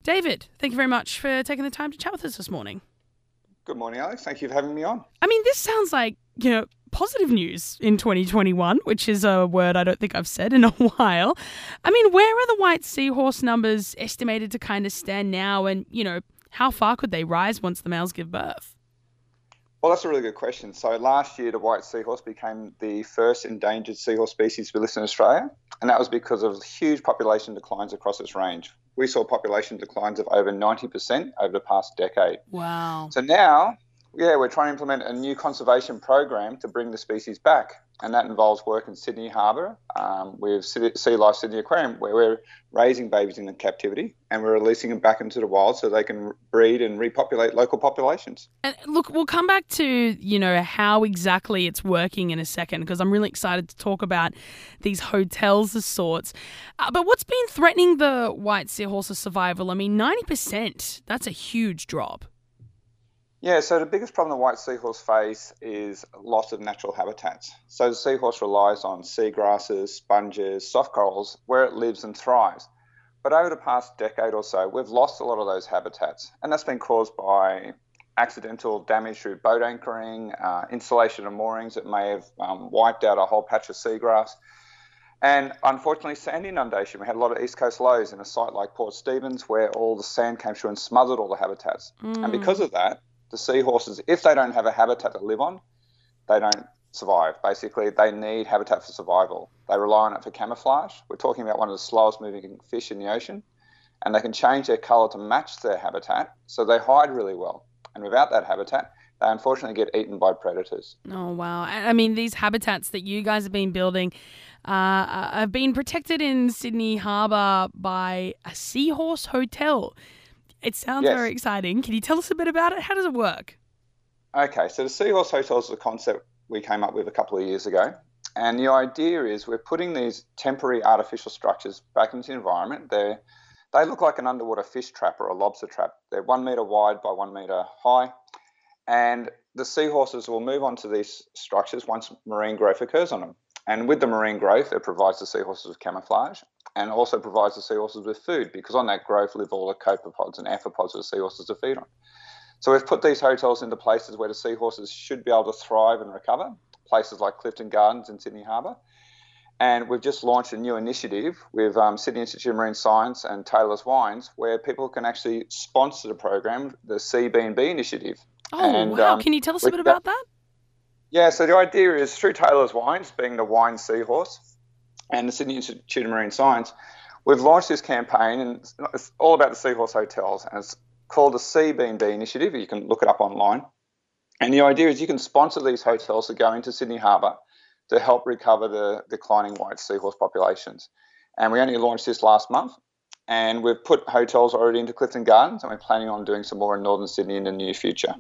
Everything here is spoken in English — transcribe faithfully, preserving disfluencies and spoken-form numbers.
David, thank you very much for taking the time to chat with us this morning. Good morning, Alex. Thank you for having me on. I mean, this sounds like, you know, positive news in twenty twenty-one, which is a word I don't think I've said in a while. I mean, where are the white seahorse numbers estimated to kind of stand now, and, you know, how far could they rise once the males give birth? Well, that's a really good question. So last year, the white seahorse became the first endangered seahorse species to be listed in Australia, and that was because of huge population declines across its range. We saw population declines of over ninety percent over the past decade. Wow. So now, yeah, we're trying to implement a new conservation program to bring the species back, and that involves work in Sydney Harbour um, with Sea Life Sydney Aquarium, where we're raising babies in captivity and we're releasing them back into the wild so they can breed and repopulate local populations. And look, we'll come back to, you know, how exactly it's working in a second, because I'm really excited to talk about these hotels of sorts. Uh, but what's been threatening the white seahorse's survival? I mean, ninety percent, that's a huge drop. Yeah, so the biggest problem the white seahorse face is loss of natural habitats. So the seahorse relies on seagrasses, sponges, soft corals, where it lives and thrives. But over the past decade or so, we've lost a lot of those habitats, and that's been caused by accidental damage through boat anchoring, uh, installation of moorings that may have um, wiped out a whole patch of seagrass, and unfortunately sand inundation. We had a lot of east coast lows in a site like Port Stephens where all the sand came through and smothered all the habitats. Mm. And because of that, the seahorses, if they don't have a habitat to live on, they don't survive. Basically, they need habitat for survival. They rely on it for camouflage. We're talking about one of the slowest moving fish in the ocean, and they can change their colour to match their habitat, so they hide really well. And without that habitat, they unfortunately get eaten by predators. Oh, wow. I mean, these habitats that you guys have been building uh, have been protected in Sydney Harbour by a seahorse hotel. It sounds Yes. very exciting. Can you tell us a bit about it? How does it work? Okay, so the Seahorse Hotel is a concept we came up with a couple of years ago. And the idea is we're putting these temporary artificial structures back into the environment. They're, they look like an underwater fish trap or a lobster trap. They're one metre wide by one metre high. And the seahorses will move onto these structures once marine growth occurs on them. And with the marine growth, it provides the seahorses with camouflage and also provides the seahorses with food, because on that growth live all the copepods and amphipods for the seahorses to feed on. So we've put these hotels into places where the seahorses should be able to thrive and recover, places like Clifton Gardens in Sydney Harbour. And we've just launched a new initiative with um, Sydney Institute of Marine Science and Taylor's Wines, where people can actually sponsor the program, the C B and B initiative. Oh, and, wow. um, Can you tell us a bit about that? Yeah, so the idea is through Taylor's Wines, being the wine seahorse, and the Sydney Institute of Marine Science, we've launched this campaign, and it's all about the seahorse hotels, and it's called the C B and B initiative. You can look it up online. And the idea is you can sponsor these hotels to go into Sydney Harbour to help recover the declining white seahorse populations. And we only launched this last month, and we've put hotels already into Clifton Gardens, and we're planning on doing some more in Northern Sydney in the near future.